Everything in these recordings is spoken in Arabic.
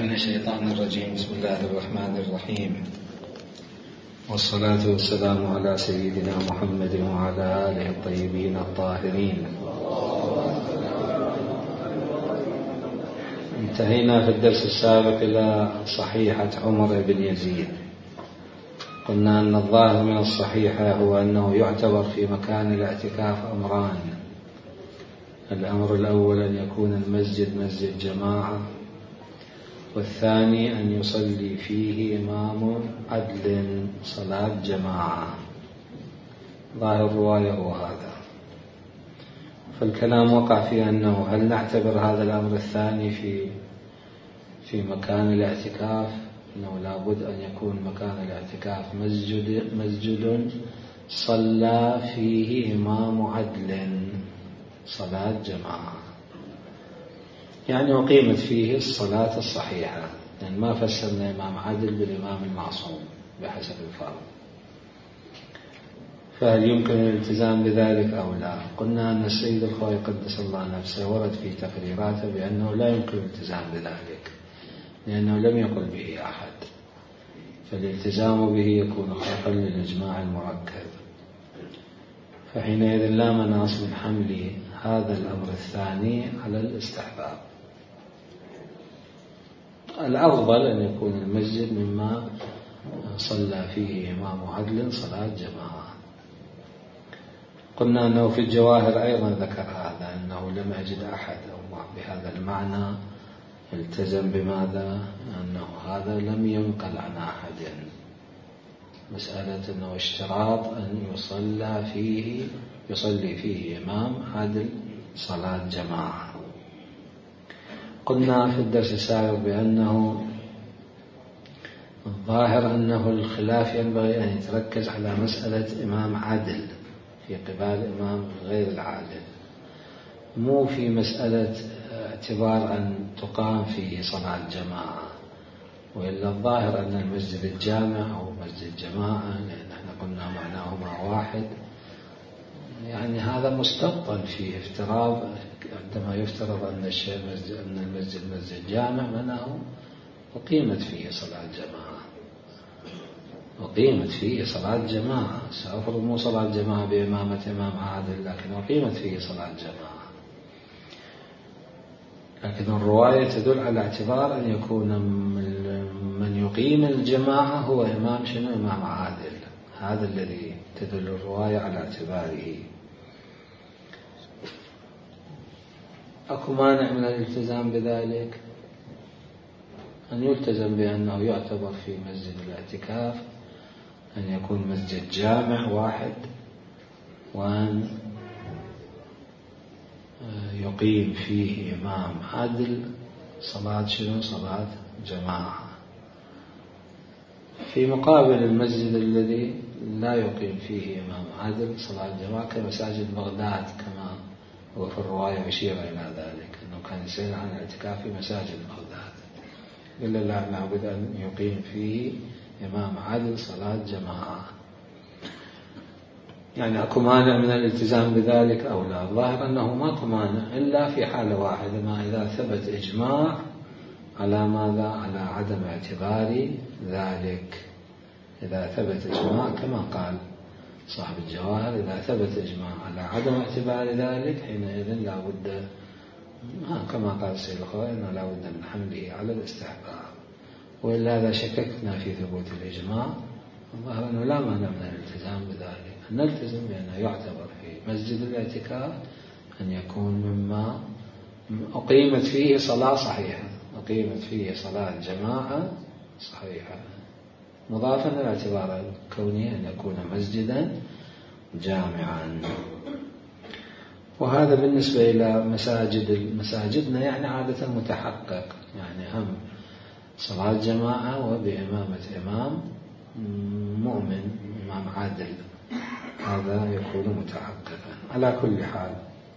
من الشيطان الرجيم. بسم الله الرحمن الرحيم، والصلاة والسلام على سيدنا محمد وعلى آله الطيبين الطاهرين. انتهينا في الدرس السابق إلى صحيحة عمر بن يزيد. قلنا أن الظاهر من الصحيحة هو أنه يعتبر في مكان الاعتكاف أمران: الأمر الأول أن يكون المسجد مسجد جماعة، والثاني أن يصلي فيه إمام عدل صلاة جماعة. ظاهر الرواية هو هذا. فالكلام وقع في أنه هل نعتبر هذا الأمر الثاني في مكان الاعتكاف، أنه لابد أن يكون مكان الاعتكاف مسجد صلى فيه إمام عدل صلاة جماعة، يعني أقيمت فيه الصلاة الصحيحة، يعني ما فسرنا إمام عدل بالإمام المعصوم بحسب الفرق. فهل يمكن الالتزام بذلك أو لا؟ قلنا أن السيد الخوئي قدس الله نفسه ورد في تقريراته بأنه لا يمكن الالتزام بذلك، لأنه لم يقل به أحد، فالالتزام به يكون خلقا للإجماع المركب، فحينئذ لا مناص من حمل هذا الأمر الثاني على الاستحباب. الأفضل أن يكون المسجد مما صلى فيه إمام عدل صلاة جماعة. قلنا أنه في الجواهر أيضا ذكر هذا، أنه لم يجد أحد بهذا المعنى التزم بماذا؟ أنه هذا لم ينقل عن أحد، مسألة أنه اشتراط أن يصلي فيه إمام عدل صلاة جماعة. قلنا في الدرس السابق بأنه الظاهر أنه الخلاف ينبغي أن يتركز على مسألة إمام عدل في قبال إمام غير العادل، مو في مسألة اعتبار أن تقام فيه صلاة جماعة، وإلا الظاهر أن المسجد الجامع أو مسجد جماعة، لأن احنا قلنا معناهما واحد، يعني هذا مستبطن فيه افتراض. عندما يفترض أن المسجد مسجد جامع معناه أقيمت فيه صلاة جماعة، أقيمت فيه صلاة جماعة، سأفرض مو صلاة جماعة بإمامة إمام عادل، لكن أقيمت فيه صلاة جماعة. لكن الرواية تدل على اعتبار أن يكون من يقيم الجماعة هو إمام إمام عادل، هذا الذي تدل الرواية على اعتباره. أكو مانع من الالتزام بذلك؟ أن يلتزم بأنه يعتبر في مسجد الاعتكاف أن يكون مسجد جامع واحد، وأن يقيم فيه إمام عدل صلاة صلاة جماعة، في مقابل المسجد الذي لا يقيم فيه إمام عدل صلاة جماعة كمساجد بغداد، كما هو في الرواية أشير إلى ذلك، أنه كان يسأل عن الاعتكاف في مساجد بغداد، إلا لا نعبد أن يقيم فيه إمام عدل صلاة جماعة. يعني أكو مانع من الالتزام بذلك أو لا؟ الظاهر أنه ماكو مانع إلا في حالة واحدة، ما إذا ثبت إجماع على ماذا؟ على عدم اعتبار ذلك. إذا ثبت إجماع كما قال صاحب الجواهر، إذا ثبت إجماع على عدم اعتبار ذلك حينئذ لا بد، كما قال السيد الخوئي، أنه لا بد من حمله على الاستحباب، وإلا إذا شككنا في ثبوت الإجماع الظاهر أنه لا مانع من الالتزام بذلك. نلتزم بأنه يعتبر في مسجد الاعتكاف أن يكون مما أقيمت فيه صلاة صحيحة، أقيمت فيه صلاة جماعة صحيحة، مضافا إلى اعتبار كونه أن يكون مسجدا جامعا. وهذا بالنسبة إلى مساجدنا، يعني عادة متحقق، يعني هم صلاة جماعة وبإمامة إمام مؤمن إمام عادل، هذا يكون متحققا. على كل حال،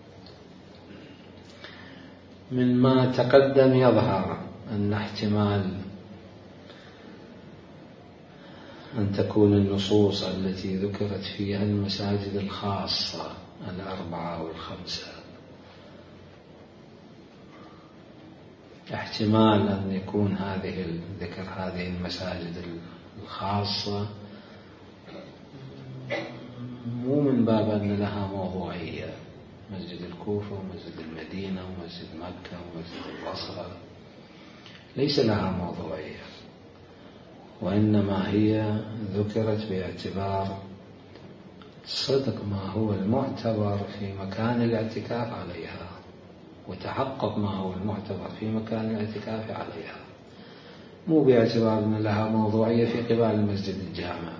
من ما تقدم يظهر أن احتمال أن تكون النصوص التي ذكرت فيها المساجد الخاصة 4 أو 5 احتمال أن يكون ذكر هذه المساجد الخاصة مو من باب أن لها موضوعية، مسجد الكوفة ومسجد المدينة ومسجد مكة ومسجد البصرة ليس لها موضوعية، وإنما هي ذكرت باعتبار صدق ما هو المعتبر في مكان الاعتكاف عليها، وتحقق ما هو المعتبر في مكان الاعتكاف عليها، مو باعتبار أن لها موضوعية في قبال المسجد الجامع.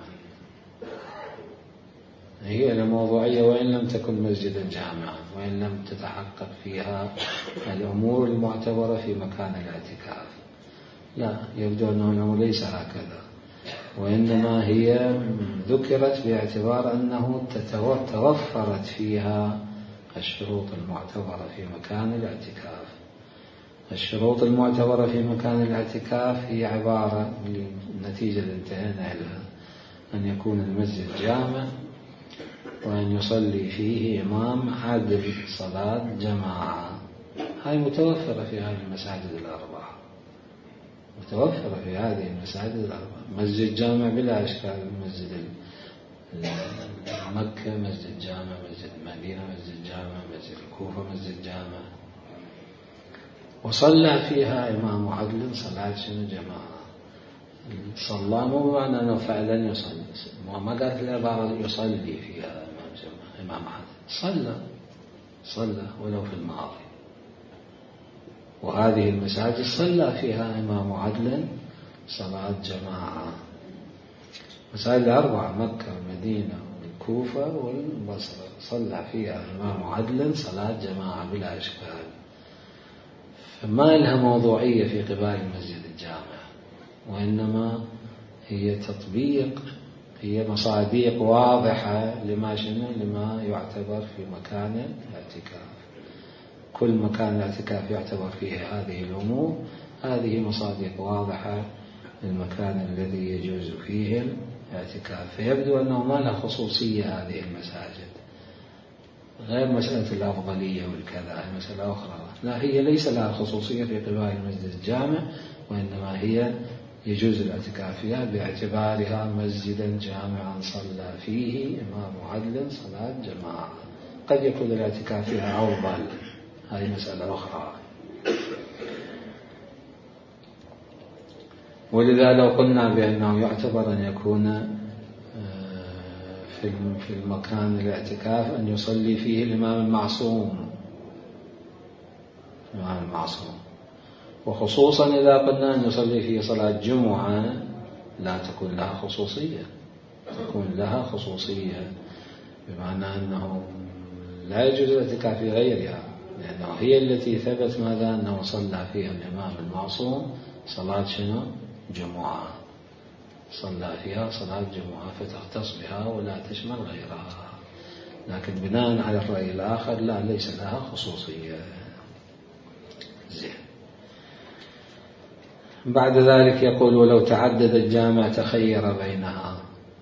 هي الموضوعية وإن لم تكن مسجدا جامعا، وإن لم تتحقق فيها الأمور المعتبرة في مكان الاعتكاف. لا، يبدو أنه الأمر ليس هكذا، وإنما هي ذكرت باعتبار أنه توفرت فيها الشروط المعتبرة في مكان الاعتكاف. الشروط المعتبرة في مكان الاعتكاف هي عبارة النتيجة اللي انتهينا لها أن يكون المسجد جامع، وأن يصلي فيه إمام عادل صلاة جماعة. هاي متوفرة في هذه المساجد الأربعة، متوفرة في هذه المساجد الأربعة. مسجد جامع بلا إشكال، مسجد مكة مسجد جامع، مسجد المدينة مسجد جامع، مسجد الكوفة مسجد جامع، وصلى فيها إمام عدل صلاة جماعة. صلى مو بمعنى أنه فعلا يصلي، ما قالت العبارة يصلي فيها إمام عدل، صلى ولو في الماضي. وهذه المساجد صلى فيها إمام عدل صلاة جماعة. مساجد الأربعة مكة والمدينة والكوفة والبصرة صلى فيها إمام عدل صلاة جماعة بلا إشكال، فما لها موضوعية في قبال المسجد الجامع، وإنما هي تطبيق، هي مصاديق واضحة لما يعتبر في مكان الاعتكاف. كل مكان الاعتكاف يعتبر فيه هذه الأمور، هذه مصاديق واضحة للمكان الذي يجوز فيه الاعتكاف. فيبدو أنه ما لها خصوصية هذه المساجد، غير مسألة الأفضلية والكذا، هي مسألة أخرى. لا، هي ليس لها خصوصية في قبال المسجد الجامع، وإنما هي يجوز الاعتكاف فيها باعتبارها مسجدا جامعا صلى فيه إمام عدل صلاة جماعة. قد يكون الاعتكاف فيها أفضل، هذه مسألة أخرى. ولذا لو قلنا بأنه يعتبر أن يكون في المكان الاعتكاف أن يصلي فيه الإمام المعصوم، وخصوصا إذا قلنا أن يصلي فيه صلاة جمعة لا تكون لها خصوصية، تكون لها خصوصية بمعنى أنه لا يجوز الاعتكاف في غيرها، لأنه هي التي ثبت ماذا أنه صلى فيها الإمام المعصوم صلاة جمعة، صلى فيها صلاة جمعة فتختص بها ولا تشمل غيرها. لكن بناء على الرأي الآخر لا، ليس لها خصوصية. زين. بعد ذلك يقول ولو تعدد الجامع تخير بينها.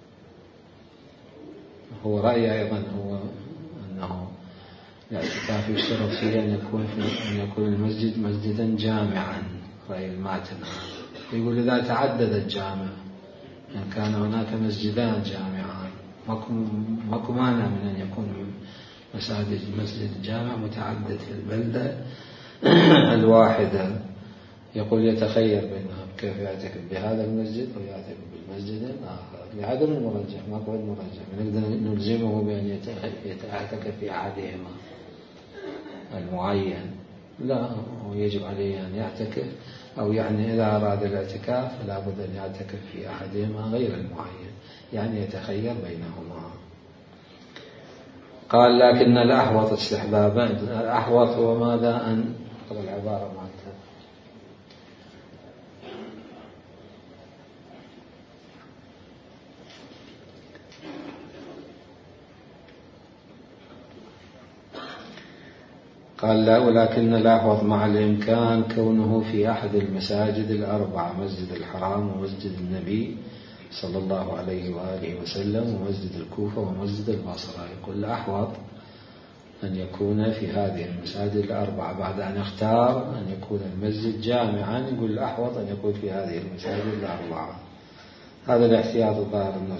هو رأي أيضا هو أنه الاعتكاف يشترط فيه أن يكون المسجد مسجدا جامعا، رأي الماتن. يقول إذا تعدد الجامع، إن كان هناك مسجدان جامعان، ماكو مانع من أن يكون مسجد الجامع متعدد في البلدة الواحدة. يقول يتخير بينها، كيف يعتكف بهذا المسجد أو يعتكف بالمسجد الآخر لعدم المرجح، ما هو المرجح نقدر نلزمه بأن يعتكف في أحدهما المعين، لا، ويجب عليه أن يعتكف، أو يعني إذا أراد الاعتكاف فلا بد أن يعتكف في أحدهما غير المعين، يعني يتخير بينهما. قال لكن الأحوط استحبابا، الأحوط هو ماذا؟ أن أقرأ العبارة مالته. قال لا، ولكن الأحوط مع الإمكان كونه في أحد المساجد الأربعة، مسجد الحرام ومسجد النبي صلى الله عليه وآله وسلم ومسجد الكوفة ومسجد البصرة. يقول الأحوط أن يكون في هذه المساجد الأربعة. بعد أن اختار أن يكون المسجد جامعا يقول الأحوط أن يكون في هذه المساجد الأربعة. هذا الاحتياط الظاهر أنه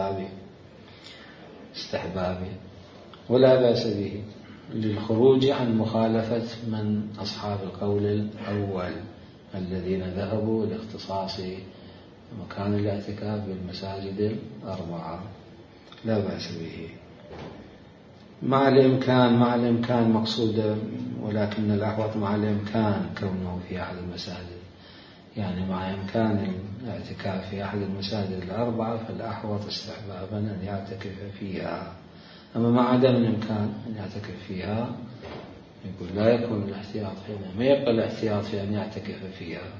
استحبابي ولا بأس به للخروج عن مخالفة من أصحاب القول الأول الذين ذهبوا لاختصاص مكان الاعتكاف بالمساجد الأربعة، لا بأس به مع الإمكان مقصود، ولكن الأحوط مع الإمكان كونه في أحد المساجد، يعني مع إمكان الاعتكاف في أحد المساجد الأربعة فالأحوط استحبابا أن يعتكف فيها. أما مع عدم الإمكان أن يعتكف فيها يقول لا يكون الاحتياط هنا، ما يبقى الاحتياط في أن يعتكف فيها،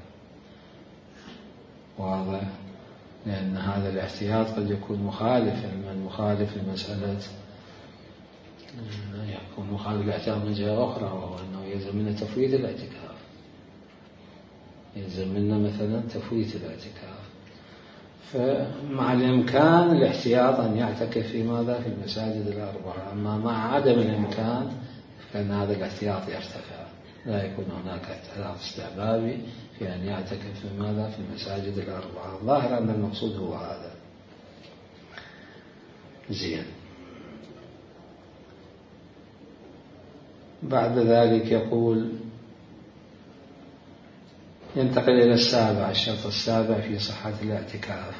واضح؟ لأن هذا الاحتياط قد يكون مخالف لمسألة، يكون مخالف الاعتكاف من جهة أخرى، وهو أنه يلزم منا تفويت الاعتكاف، يلزم منا مثلا تفويت الاعتكاف. فمع الإمكان الاحتياط أن يعتكف في ماذا؟ في المساجد الأربعة. أما مع عدم الإمكان فإن هذا الاحتياط يرتفع، لا يكون هناك احتياط استحبابي في أن يعتكف في ماذا؟ في المساجد الأربعة. الظاهر أن المقصود هو هذا. زين. بعد ذلك يقول ينتقل إلى الشرط السابع في صحة الاعتكاف.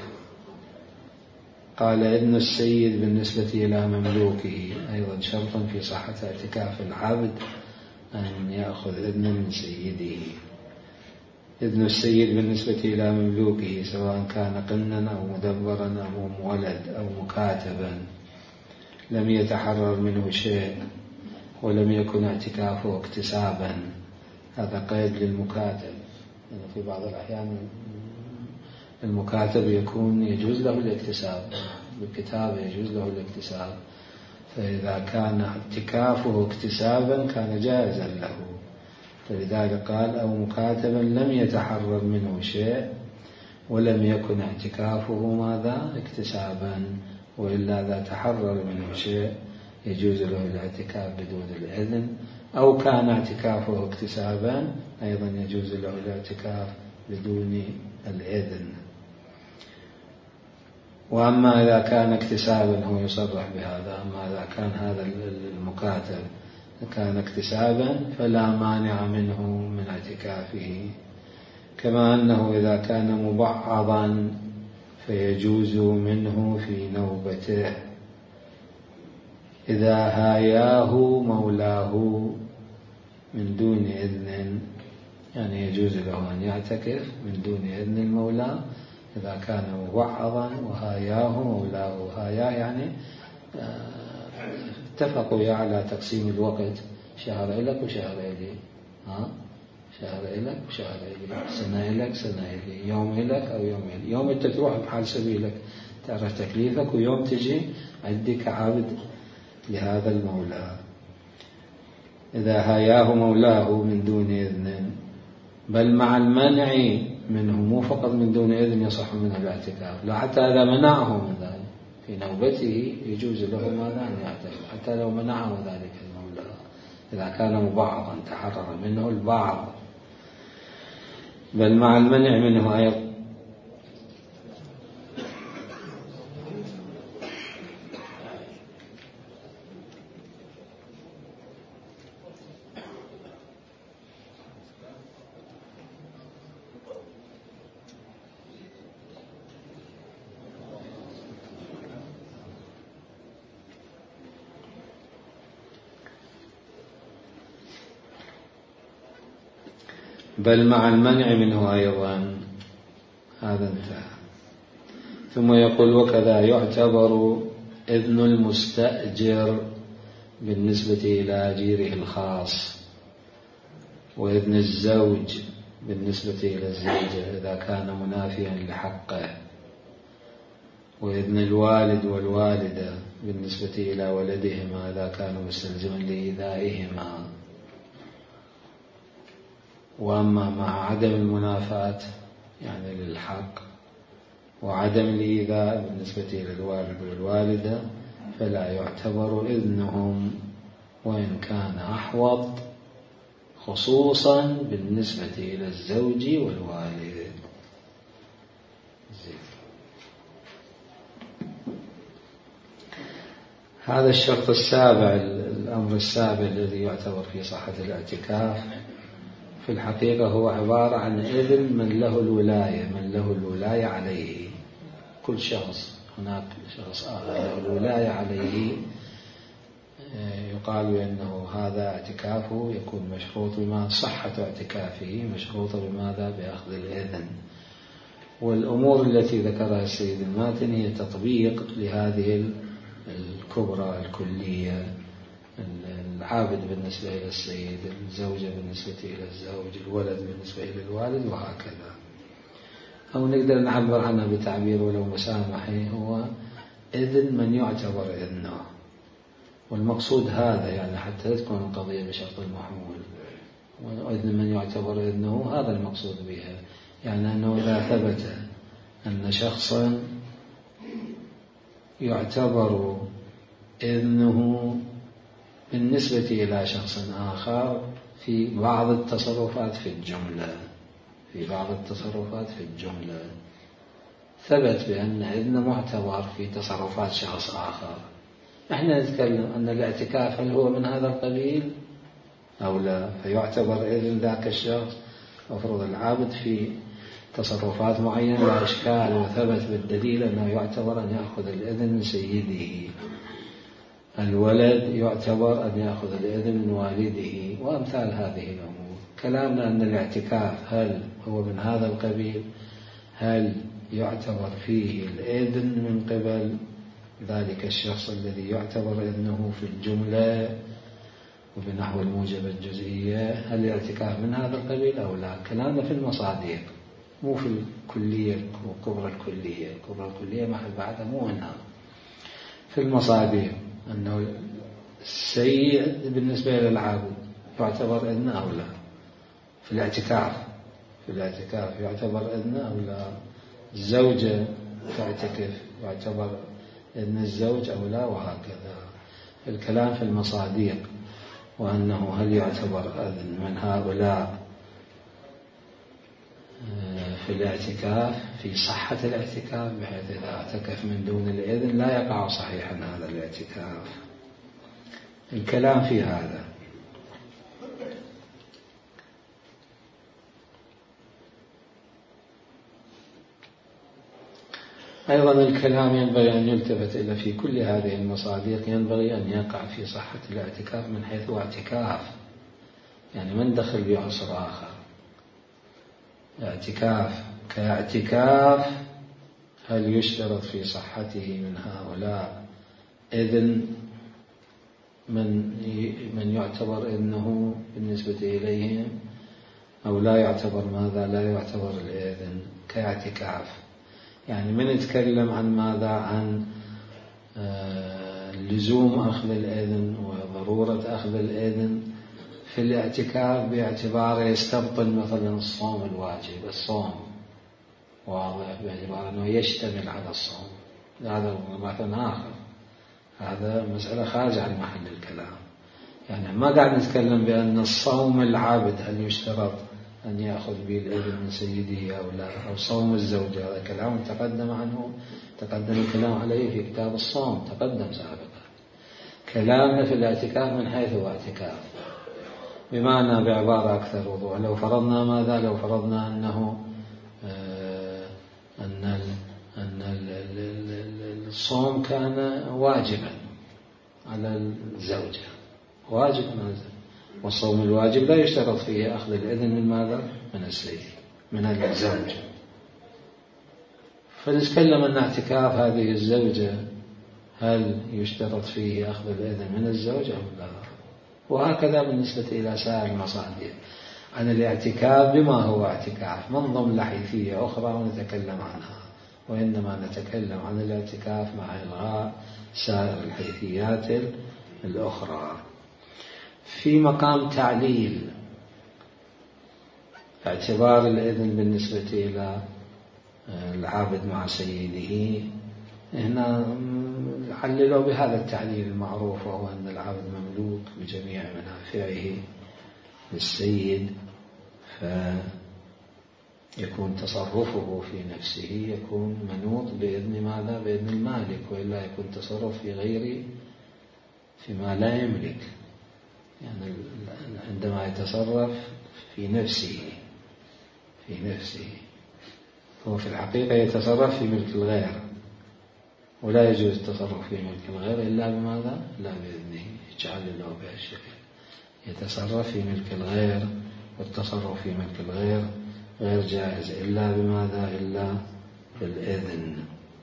قال إذن السيد بالنسبة إلى مملوكه، أيضا شرط في صحة اعتكاف العبد أن يأخذ إذن من سيده. إذن السيد بالنسبة إلى مملوكه سواء كان قنا أو مدبرا أو مولد أو مكاتبا لم يتحرر منه شيء ولم يكن اعتكافه اكتسابا، هذا قيد للمكاتب. يعني في بعض الأحيان المكاتب يجوز له الاكتساب، بالكتابة يجوز له الاكتساب، فإذا كان اعتكافه اكتسابا كان جائزا له، فلذلك قال أو مكاتبا لم يتحرر منه شيء ولم يكن اعتكافه ماذا؟ اكتسابا، وإلا إذا تحرر منه شيء يجوز له الاعتكاف بدون الإذن، أو كان اعتكافه اكتسابا أيضا يجوز له الاعتكاف بدون الإذن. وأما إذا كان اكتسابا هو يصرح بهذا، أما إذا كان هذا المكاتب كان اكتسابا فلا مانع منه من اعتكافه، كما أنه إذا كان مبعضا فيجوز منه في نوبته إذا هاياه مولاه من دون إذن، يعني يجوز له أن يعتكف من دون إذن المولى إذا كان مبعضا وهاياه مولاه. هاياه يعني اتفقوا على تقسيم الوقت، شهر لك وشهر إلي، شهر لك وشهر إلي، سنة لك سنة إلي، يوم لك أو يوم إلي. يوم أنت تروح بحال سبيلك تعرف تكليفك، ويوم تجي عندك عبد لهذا المولى. إذا هاياه مولاه من دون إذن، بل مع المنع منه، مو فقط من دون إذن يصح منه الاعتكاف، لا حتى إذا منعه من ذلك في نوبته يجوز له ماذا؟ أن يعتكف حتى لو منعه ذلك المولى، إذا كان مبعضا تحرر منه البعض، بل مع المنع منه أيضا. بل مع المنع منه أيضا، هذا انتهى. ثم يقول وكذا يعتبر إذن المستأجر بالنسبة إلى أجيره الخاص، وإذن الزوج بالنسبة إلى الزوجة إذا كان منافيا لحقه، وإذن الوالد والوالدة بالنسبة إلى ولدهما إذا كان مستلزما لإيذائهما. وأما مع عدم المنافاة يعني للحق وعدم الإيذاء بالنسبة إلى الوالد والوالدة فلا يعتبر إذنهم، وإن كان أحوط، خصوصا بالنسبة إلى الزوج والوالد. هذا الشرط السابع، الأمر السابع الذي يعتبر في صحة الاعتكاف في الحقيقة هو عبارة عن إذن من له الولاية عليه. كل شخص، هناك شخص آخر له الولاية عليه، يقال بأنه هذا اعتكافه يكون مشروط بما صحة اعتكافه مشروطة بماذا؟ بأخذ الإذن. والأمور التي ذكرها السيد الماتن هي تطبيق لهذه الكبرى الكلية: العابد بالنسبة إلى السيد، الزوجة بالنسبة إلى الزوج، الولد بالنسبة إلى الوالد، وهكذا. أو نقدر نعبر عنها بتعبير ولو مسامحي، هو إذن من يعتبر إذنه. والمقصود هذا، يعني حتى لا تكون القضية بشرط المحمول، وإذن من يعتبر إذنه هذا المقصود بها، يعني أنه إذا ثبت أن شخصا يعتبر إذنه بالنسبة إلى شخص آخر في بعض التصرفات في الجملة، ثبت بأن إذن معتبر في تصرفات شخص آخر، احنا نتكلم أن الاعتكاف هل هو من هذا القبيل أو لا، فيعتبر إذن ذاك الشخص. أفرض العابد في تصرفات معينة لا إشكال، وثبت بالدليل أنه يعتبر أن يأخذ الإذن من سيده، الولد يعتبر أن يأخذ الإذن من والده، وأمثال هذه الأمور. كلامنا أن الاعتكاف هل هو من هذا القبيل، هل يعتبر فيه الإذن من قبل ذلك الشخص الذي يعتبر إذنه في الجملة وبنحو الموجبة الجزئية، هل الاعتكاف من هذا القبيل أو لا؟ كلامنا في المصادق، مو في الكلية وكبرى الكلية محل بعدها، مو هنا في المصادق. أنه السيد بالنسبة للعابد يعتبر إذن أو لا؟ في الاعتكاف يعتبر إذن أو لا؟ الزوجة تعتكف يعتبر إذن الزوج أو لا؟ وهكذا. الكلام في المصادق، وأنه هل يعتبر إذن من هؤلاء في الاعتكاف في صحة الاعتكاف، بحيث إذا اعتكف من دون الإذن لا يقع صحيحا هذا الاعتكاف. الكلام في هذا. أيضا الكلام ينبغي أن يلتفت إلى في كل هذه المصادق، ينبغي أن يقع في صحة الاعتكاف من حيث اعتكاف، يعني من دخل بعنصر آخر. اعتكاف كاعتكاف هل يشترط في صحته من هؤلاء إذن من يعتبر إذنه بالنسبة إليهم، أو لا يعتبر ماذا؟ لا يعتبر الإذن كاعتكاف. يعني من يتكلم عن ماذا؟ عن لزوم أخذ الإذن وضرورة أخذ الإذن في الاعتكاف باعتباره يستبطن مثلا الصوم الواجب، الصوم واضح باعتبار أنه يشتمل على الصوم، هذا مثلا آخر، هذا مسألة خارجة عن محل الكلام. يعني ما قاعد نتكلم بأن الصوم العابد هل يشترط أن يأخذ به الإذن من سيده أو لا، أو صوم الزوجة، هذا كلام تقدم الكلام عليه في كتاب الصوم، تقدم سابقا. كلامنا في الاعتكاف من حيث هو اعتكاف، بمعنى بعبارة أكثر وضوح، لو فرضنا ماذا؟ لو فرضنا أنه أن الصوم كان واجبا على الزوجة، واجبا على الزوجة، والصوم الواجب لا يشترط فيه أخذ الإذن من ماذا؟ من السيد، من الزوج. فنتكلم أن اعتكاف هذه الزوجة هل يشترط فيه أخذ الإذن من الزوج أو لا؟ وهكذا بالنسبة إلى سائر المصادر عن الاعتكاف بما هو اعتكاف، من ضمن حيثية أخرى ونتكلم عنها، وإنما نتكلم عن الاعتكاف مع إلغاء سائر الحيثيات الأخرى. في مقام تعليل اعتبار الإذن بالنسبة إلى العابد مع سيده، هنا عللوا بهذا التعليل المعروف، وهو أن العبد مملوك بجميع منافعه للسيد، فيكون تصرفه في نفسه يكون منوط بإذن ماذا؟ بإذن المالك، وإلا يكون تصرف في غير فيما لا يملك. يعني عندما يتصرف في نفسه هو في الحقيقة يتصرف في ملك الغير، ولا يجوز التصرف في ملك الغير إلا بماذا؟ لا بإذنه. يجعل له بهالشكل يتصرف في ملك الغير، والتصرف في ملك الغير غير جائز إلا بماذا؟ إلا بالإذن.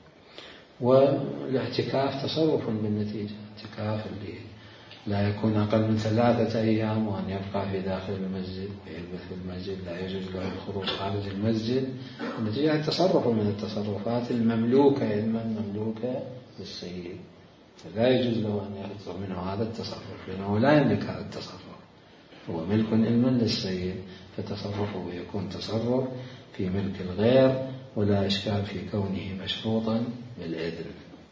والاعتكاف تصرف بالنتيجة، اعتكاف اللي لا يكون أقل من 3 أيام، وأن يبقى في داخل المسجد ويلبث في المسجد، لا يجوز له الخروج خارج المسجد. النتيجة تصرف من التصرفات المملوكة، علما مملوكة للسيد، فلا يجوز له أن يخرج منه هذا التصرف، لأنه لا يملك هذا التصرف، هو ملك علما للسيد، فتصرفه يكون تصرف في ملك الغير، ولا إشكال في كونه مشروطا بالإذن.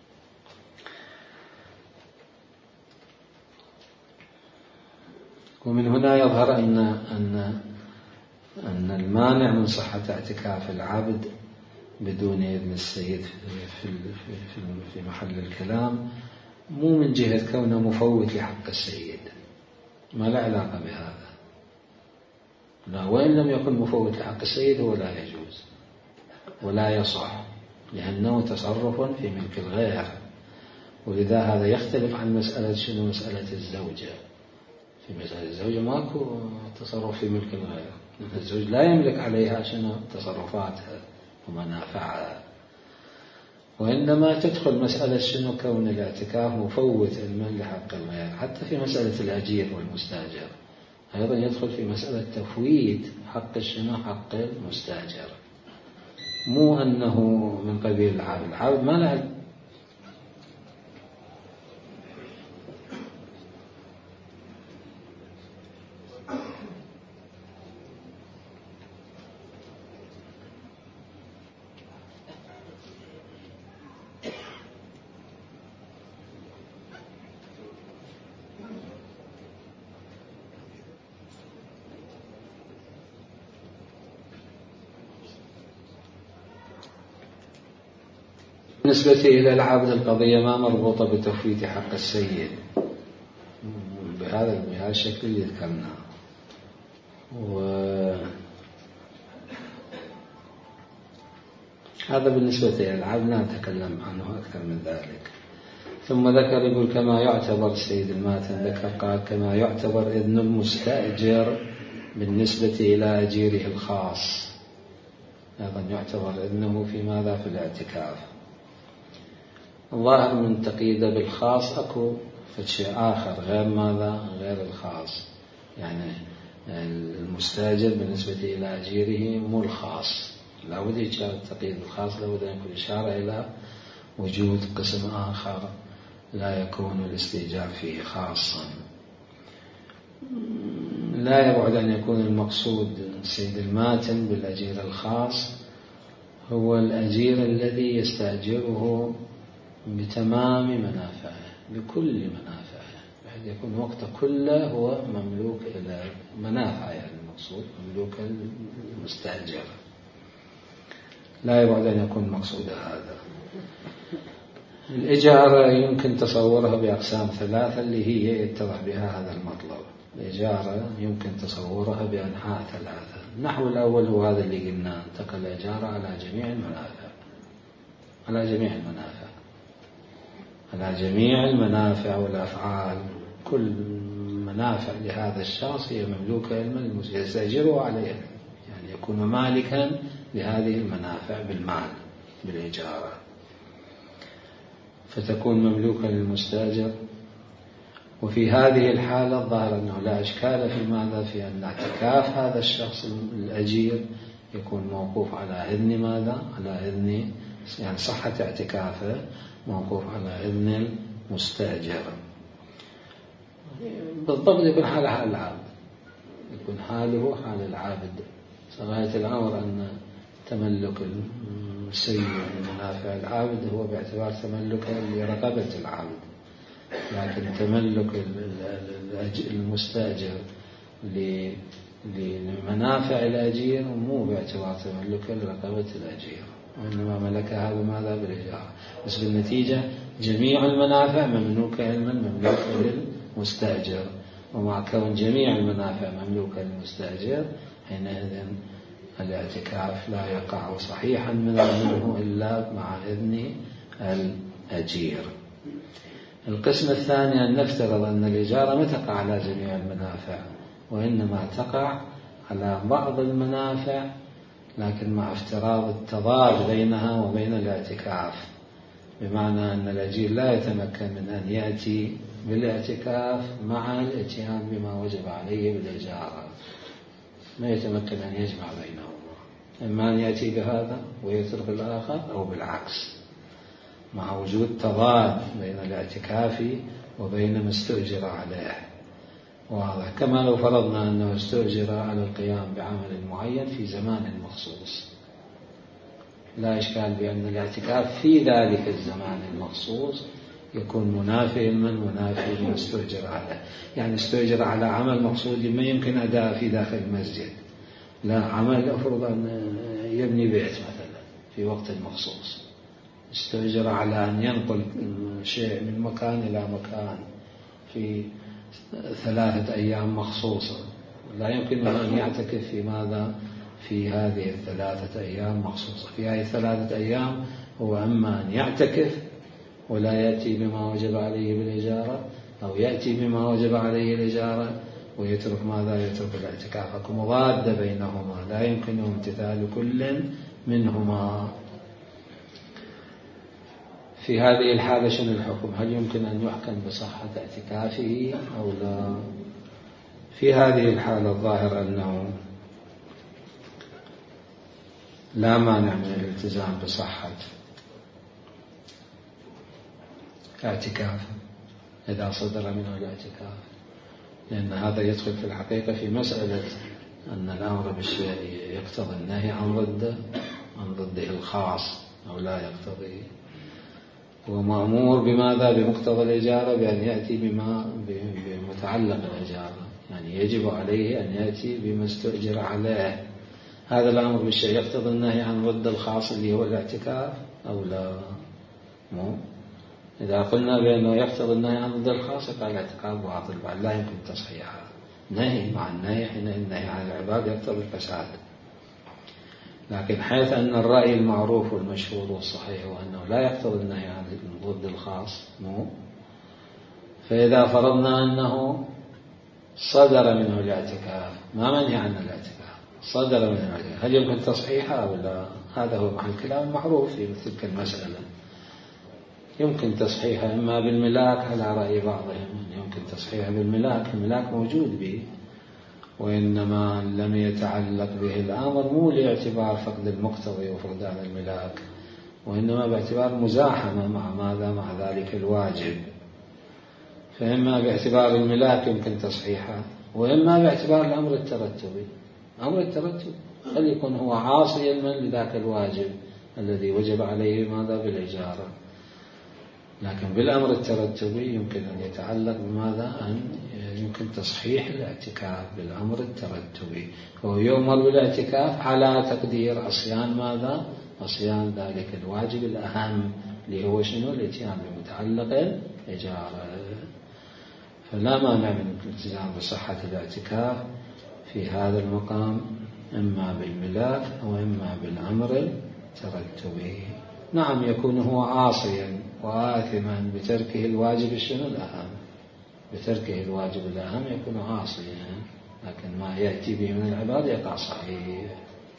ومن هنا يظهر أن المانع من صحة اعتكاف العبد بدون إذن السيد في محل الكلام مو من جهة كونه مفوت لحق السيد، ما لا علاقة بهذا، لا، وإن لم يكن مفوت لحق السيد هو لا يجوز ولا يصح، لأنه تصرف في ملك الغير. ولذا هذا يختلف عن مسألة شنو؟ مسألة الزوجة. في مسألة الزوجة ماكو تصرف في ملك الغير، الزوج لا يملك عليها شنو؟ تصرفاتها ومنافعها، وإنما تدخل مسألة شنو؟ كون الاعتكاف مفوت علما لحق الغير. حتى في مسألة الأجير والمستأجر أيضا يدخل في مسألة تفويت حق شنو؟ حق المستأجر، مو أنه من قبيل العبد. العبد ما له بالنسبة إلى العبد القضية ما مربوطة بتفويت حق السيد بهذا الشكل اللي ذكرناه. هذا بالنسبة إلى العبد لا نتكلم عنه أكثر من ذلك. ثم ذكر يقول كما يعتبر السيد الماتن، ذكر قال كما يعتبر إذن المستأجر بالنسبة إلى أجيره الخاص، أيضا يعتبر إذنه في ماذا؟ في الاعتكاف. الظاهر من تقييده بالخاص أكو شيء آخر غير ماذا؟ غير الخاص، يعني المستأجر بالنسبة إلى أجيره مو الخاص، لا بد يجعل التقييد الخاص، لا بد أن يكون إشارة إلى وجود قسم آخر لا يكون الاستئجار فيه خاصا. لا يبعد أن يكون المقصود سيد الماتن بالأجير الخاص هو الأجير الذي يستأجره بتمام منافعه، بكل منافعه، بحيث يكون وقته كله هو مملوك إلى منافعه، يعني المقصود مملوك المستأجر. لا يبعد أن يكون مقصود هذا. الإجارة يمكن تصورها بأقسام 3 اللي هي يتضح بها هذا المطلب. الإجارة يمكن تصورها بأنحاء 3. النحو الأول هو هذا اللي قلنا، انتقل الإجارة على جميع المنافع، على جميع المنافع، على جميع المنافع والأفعال، كل منافع لهذا الشخص هي مملوكة يستأجره عليها، يعني يكون مالكا لهذه المنافع بالمال بالإجارة، فتكون مملوكا للمستأجر. وفي هذه الحالة الظاهر أنه لا إشكال في ماذا؟ في أن اعتكاف هذا الشخص الأجير يكون موقوف على إذن ماذا؟ على إذن، يعني صحة اعتكافه موقوف على إذن المستأجر. بالضبط يكون حاله حال العابد، يكون حاله حال العابد. غاية الأمر أن تملك السيد لمنافع العبد هو باعتبار تملكه لرقبة العبد، لكن تملك المستأجر لمنافع الأجير مو باعتبار تملكه لرقبة الأجير، وإنما ملكها بماذا؟ بالإجارة. بس بالنتيجة جميع المنافع مملوكة علما مملوكة للمستأجر، ومع كون جميع المنافع مملوكة للمستأجر حينئذ الاعتكاف لا يقع صحيحا منه إلا مع إذن الأجير. القسم الثاني أن نفترض أن الإجارة ما تقع على جميع المنافع، وإنما تقع على بعض المنافع، لكن مع افتراض التضاد بينها وبين الاعتكاف، بمعنى أن الأجير لا يتمكن من أن يأتي بالاعتكاف مع الاتيان بما وجب عليه بالإجارة، ما يتمكن أن يجمع بينهما، إما أن يأتي بهذا ويترك الآخر أو بالعكس، مع وجود تضاد بين الاعتكاف وبين ما استؤجر عليه. واضح؟ كما لو فرضنا أنه استؤجر على القيام بعمل معين في زمان مخصوص، لا إشكال بأن الاعتكاف في ذلك الزمان المخصوص يكون منافي لما استؤجر عليه. يعني استؤجر على عمل مقصود ما يمكن أداء في داخل المسجد، لا، عمل أفرض أن يبني بيت مثلا في وقت مخصوص، استؤجر على أن ينقل شيء من مكان إلى مكان في 3 أيام مخصوصة، لا يمكن أن يعتكف في ماذا؟ في هذه 3 أيام مخصوصة. في هذه 3 أيام هو أما أن يعتكف ولا يأتي بما وجب عليه بالإجارة، أو يأتي بما وجب عليه الإجارة ويترك ماذا؟ يترك الاعتكاف. أكو مضادة بينهما، لا يمكن امتثال كل منهما. في هذه الحالة شنو الحكم؟ هل يمكن أن يحكم بصحة اعتكافه أو لا؟ في هذه الحالة الظاهر أنه لا مانع من الالتزام بصحة اعتكاف إذا صدر منه الاعتكاف، لأن هذا يدخل في الحقيقة في مسألة أن الأمر بالشيء يقتضي النهي عن ضده الخاص أو لا يقتضي. هو مأمور بماذا؟ بمقتضى الإجارة، بأن يأتي بمتعلق الإجارة، يعني يجب عليه أن يأتي بما استؤجر عليه. هذا الأمر بالشيء يقتضي النهي عن ضد الخاص اللي هو الاعتكاف أو لا؟ مو إذا قلنا بأنه يقتضي النهي عن ضد الخاص قال الاعتكاف باطل، بعد لا يمكن تصحيحها. نهي مع النهي، حين النهي عن العباد يقتضي الفساد. لكن حيث أن الرأي المعروف والمشهور والصحيح هو أنه لا يقتضي النهي عن ضد الخاص، مو فإذا فرضنا أنه صدر منه الاعتكاف، ما منهي عن الاعتكاف، صدر منه الاعتكاف، هل يمكن تصحيحها ولا؟ هذا هو محل الكلام المعروف في تلك المسألة. يمكن تصحيحها إما بالملاك على رأي بعضهم، يمكن تصحيحها بالملاك، الملاك موجود به، وإنما لم يتعلق به الأمر مو لاعتبار فقد المقتضي وفقدان الملاك، وإنما باعتبار مزاحمة مع ماذا؟ مع ذلك الواجب. فإما باعتبار الملاك يمكن تصحيحها، وإما باعتبار الأمر الترتبي. أمر الترتب هل يكون هو عاصيا من لذاك الواجب الذي وجب عليه ماذا؟ بالإجارة. لكن بالأمر الترتبي يمكن أن يتعلق بماذا؟ أن يمكن تصحيح الاعتكاف بالأمر الترتبي، وهو يؤمر بالاعتكاف على تقدير عصيان ماذا؟ عصيان ذلك الواجب الأهم اللي هو شنو؟ الاتيان بمتعلق الإجارة. فلا مانع من الالتزام بصحة الاعتكاف في هذا المقام، إما بالملاك أو إما بالأمر الترتبي. نعم، يكون هو عاصيا وآثما بتركه الواجب شنو الأهم، بتركه الواجب الأهم يكون عاصيا، لكن ما يأتي به من العباد يقع صحيح.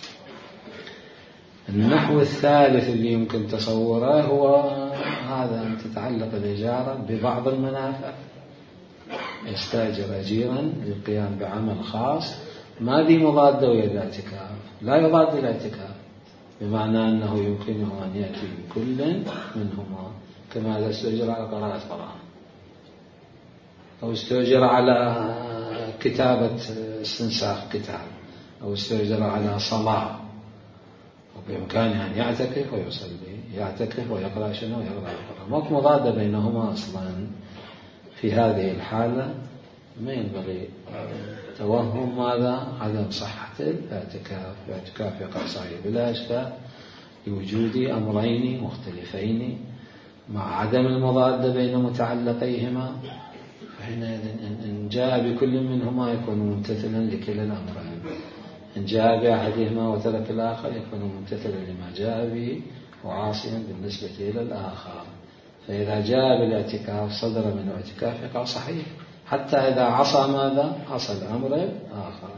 النحو الثالث اللي يمكن تصوره هو هذا، أن تتعلق الإجارة ببعض المنافع، يستأجر أجيرا للقيام بعمل خاص، ما دي مضادة ويا الاعتكاف، لا يضاد الاعتكاف، بمعنى أنه يمكنه أن يأتي بكل منهما، كما إذا استأجر على قراءة قرآن، أو استأجر على كتابة استنساخ كتاب، أو استأجر على صلاة، وبإمكانه أن يعتكف ويصلي، يعتكف ويقرأ شنو؟ يقرأ القرآن. ماكو مضادة بينهما أصلا. في هذه الحالة ما ينبغي توهم ماذا؟ عدم صحة الاعتكاف. الاعتكاف يقع صحيح بلا إشكال لوجود أمرين مختلفين مع عدم المضادة بين متعلقيهما، فحينئذ إن جاء بكل منهما يكون ممتثلا لكلا الأمرين، إن جاء بأحدهما وترك الآخر يكون ممتثلا لما جاء به وعاصيا بالنسبة إلى الآخر. فإذا جاء بالاعتكاف صدر من الاعتكاف يقع صحيح، حتى إذا عصى ماذا؟ عصى الأمر الآخر.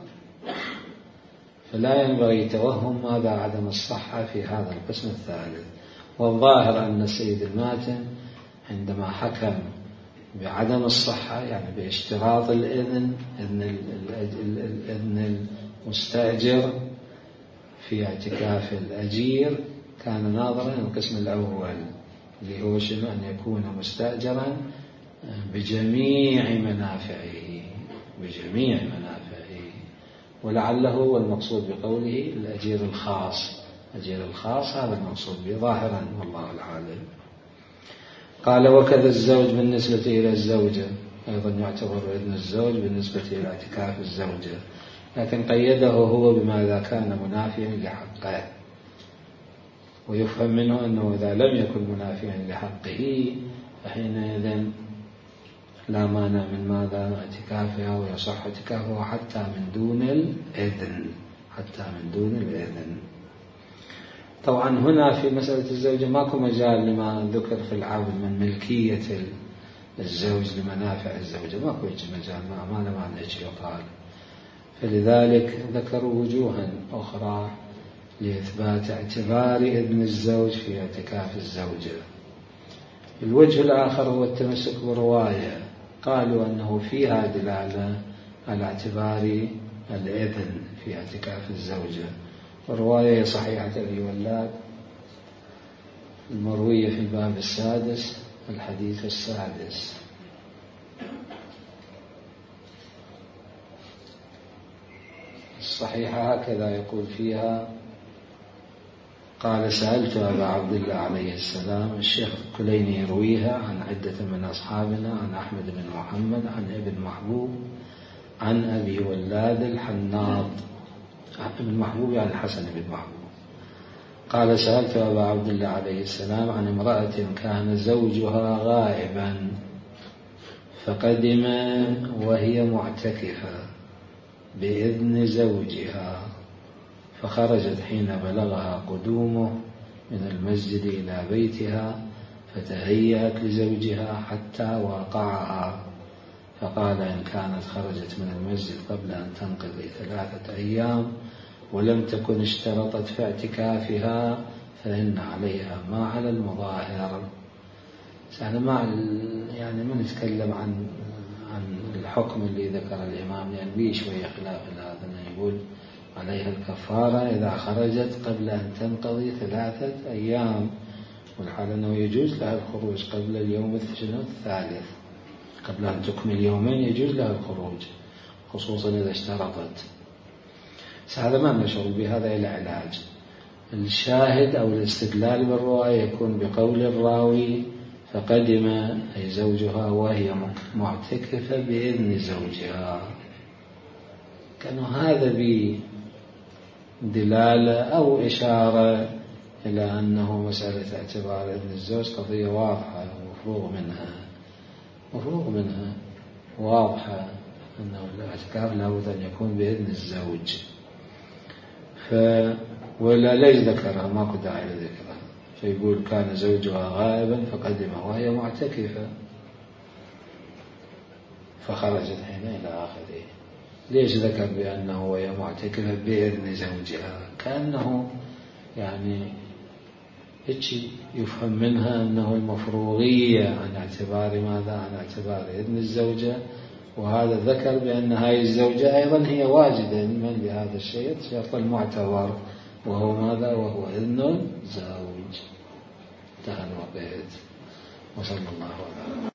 فلا ينبغي توهم ماذا؟ عدم الصحة في هذا القسم الثالث. والظاهر أن السيد الماتن عندما حكم بعدم الصحة، يعني باشتراط الإذن، إذن المستأجر في اعتكاف الأجير، كان ناظرا القسم الأول اللي هو شنو؟ أن يكون مستأجرا بجميع منافعه، بجميع منافعه. ولعله والمقصود بقوله الأجير الخاص، الأجير الخاص هذا المقصود به ظاهرا والله العالم. قال وكذا الزوج بالنسبة إلى الزوجة، أيضا يعتبر إذن الزوج بالنسبة إلى اعتكاف الزوجة، لكن قيده هو بما إذا كان منافيا لحقه. ويفهم منه أنه إذا لم يكن منافيا لحقه فحينئذ لا مانع من ماذا؟ اعتكافها، ويصح اعتكافها حتى من دون الإذن، حتى من دون الإذن. طبعا هنا في مسألة الزوجة ماكو مجال لما ذكر في العبد من ملكية الزوج لمنافع الزوجة، ماكو مجال، ما له معنى يقال. فلذلك ذكروا وجوها أخرى لإثبات اعتبار إذن الزوج في اعتكاف الزوجة. الوجه الآخر هو التمسك برواية، قالوا أنه فيها دلالة على اعتبار الإذن في اعتكاف الزوجة. والرواية صحيحة أبي ولاد المروية في الباب السادس الحديث السادس. الصحيحة هكذا يقول فيها: قال سألت أبا عبد الله عليه السلام. الشيخ الكليني يرويها عن عدة من أصحابنا، عن أحمد بن محمد، عن ابن محبوب، عن أبي ولاد الحناط. ابن محبوب يعني الحسن بن محبوب. قال سألت أبا عبد الله عليه السلام عن امرأة كان زوجها غائبا فقدم وهي معتكفة بإذن زوجها، فخرجت حين بلغها قدومه من المسجد إلى بيتها، فتهيأت لزوجها حتى واقعها، فقال: إن كانت خرجت من المسجد قبل أن تنقضي 3 أيام ولم تكن اشترطت في اعتكافها فإن عليها ما على المظاهر. يعني ما نتكلم عن الحكم اللي ذكر الإمام، يعني به شوية خلاف هذا، يقول عليها الكفارة إذا خرجت قبل أن تنقضي 3 أيام، والحال أنه يجوز لها الخروج قبل اليوم الثالث، قبل أن تكمل يومين يجوز لها الخروج، خصوصا إذا اشترطت. هذا ما نشعر بهذا إلى علاج. الشاهد أو الاستدلال بالرواية يكون بقول الراوي: فقدم أي زوجها وهي معتكفة بإذن زوجها. كان هذا بدلالة أو إشارة إلى أنه مسألة اعتبار إذن الزوج قضية واضحة مفروغ منها واضحة، أنه الاعتكاف لابد أن يكون بإذن الزوج. ولا ليش ذكرها؟ ماكو داعي لذكرها. فيقول كان زوجها غائبا فقدم وهي معتكفة فخرجت حين إلى آخره. ليش ذكر بأنه وهي معتكفة بإذن زوجها؟ كأنه يعني يفهم منها أنه المفروغية عن اعتبار ماذا؟ عن اعتبار إذن الزوجة. وهذا ذكر بأن هذه الزوجة أيضا هي واجدة من بهذا الشيء شرط المعتبر، وهو ماذا؟ وهو إذن الزوج. انتهى الوقت. وصلى الله عليه وسلم.